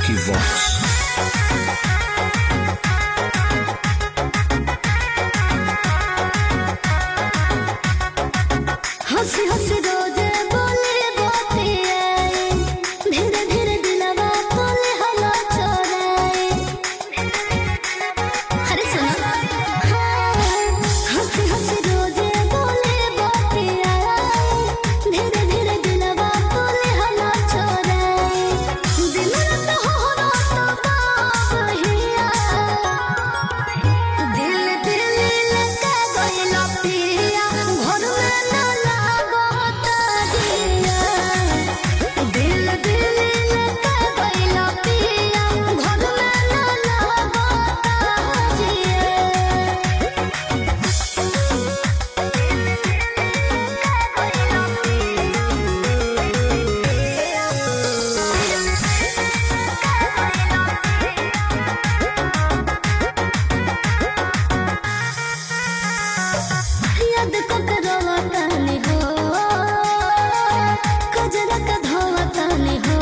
Equivox. हंसी हंसी रोजे बोले बातिए धीरे धीरे दिलवा बोले हला चोराए अरे सुनो हंसी हंसी रोजे बोले बातिए धीरे धीरे दिलवा बोले हला चोराए दिल तो हो रहा तो बाहिया दिल दिल लगा गइला पिया घर में ना याद ककरवा कहनी हो कजरा का धोवा कहनी हो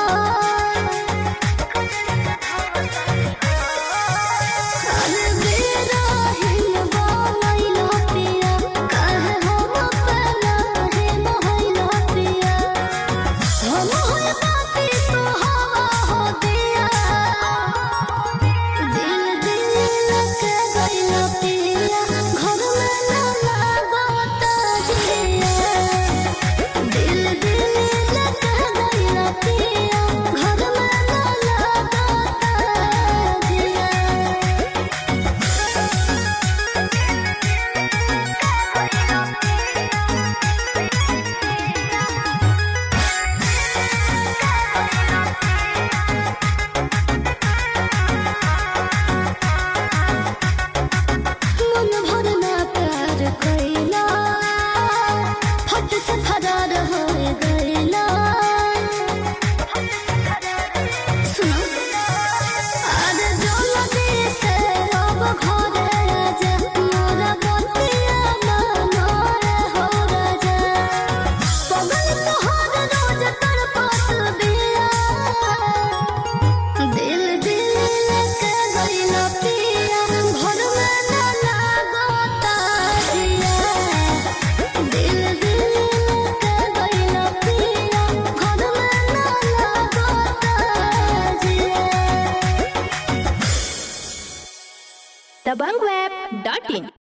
अरे बेरा हिल बोलैलो पिया काहे हम अपना है मोहैलो पिया हम होय बापी तो हवा हो दिया दिल दिल लग गइलो पिया घर में ना लागता जिया दिल दिल लग गइलो पिया घर में ना लागता जिया मन भर ना प्यार कइला फट से फरार हो गइला सुनो अरे जल्दी से अब घरे आजा मोरा बतिया मनोरे हो राजा पगल तोहर रोज तड़पत बिया दिल दिल लग गइला पिया घर में ना लागता जिया दिल दिल लग गइला पिया घर में ना लागता जिया Tabangweb.in